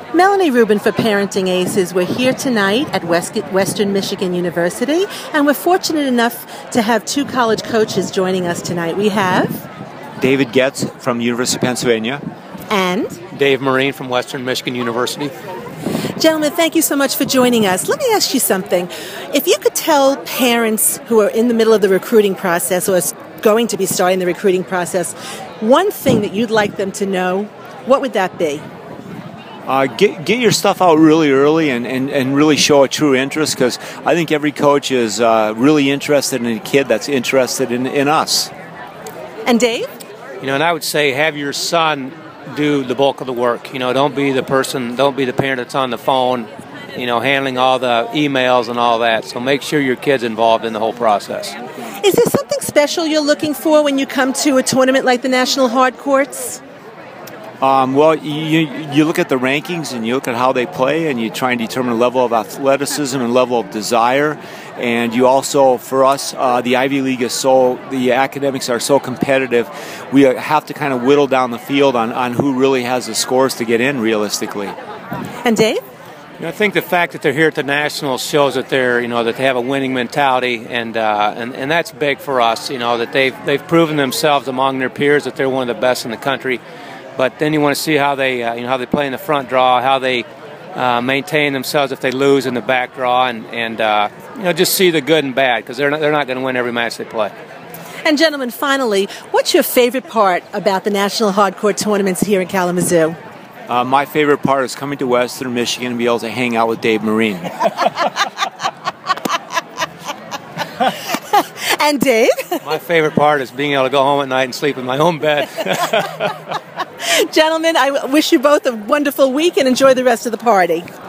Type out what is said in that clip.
Melanie Rubin for Parenting Aces. We're here tonight at Western Michigan University, and we're fortunate enough to have two college coaches joining us tonight. We have David Getz from University of Pennsylvania. And Dave Marine from Western Michigan University. Gentlemen, thank you so much for joining us. Let me ask you something. If you could tell parents who are in the middle of the recruiting process or going to be starting the recruiting process one thing that you'd like them to know, what would that be? Get your stuff out really early and really show a true interest, because I think every coach is really interested in a kid that's interested in us. And Dave? And I would say have your son do the bulk of the work. Don't be the parent that's on the phone, handling all the emails and all that. So make sure your kid's involved in the whole process. Is there something special you're looking for when you come to a tournament like the National Hard Courts? Well, you look at the rankings and you look at how they play, and you try and determine the level of athleticism and level of desire. And you also, for us, the Ivy League the academics are so competitive, we have to kind of whittle down the field on who really has the scores to get in realistically. And Dave? I think the fact that they're here at the Nationals shows that that they have a winning mentality, and that's big for us. That they've proven themselves among their peers that they're one of the best in the country. But then you want to see how they how they play in the front draw, how they maintain themselves if they lose in the back draw, and just see the good and bad, because they're not going to win every match they play. And gentlemen, finally, what's your favorite part about the National Hardcourt tournaments here in Kalamazoo? My favorite part is coming to Western Michigan and be able to hang out with Dave Marine. And Dave? My favorite part is being able to go home at night and sleep in my own bed. Gentlemen, I wish you both a wonderful week and enjoy the rest of the party.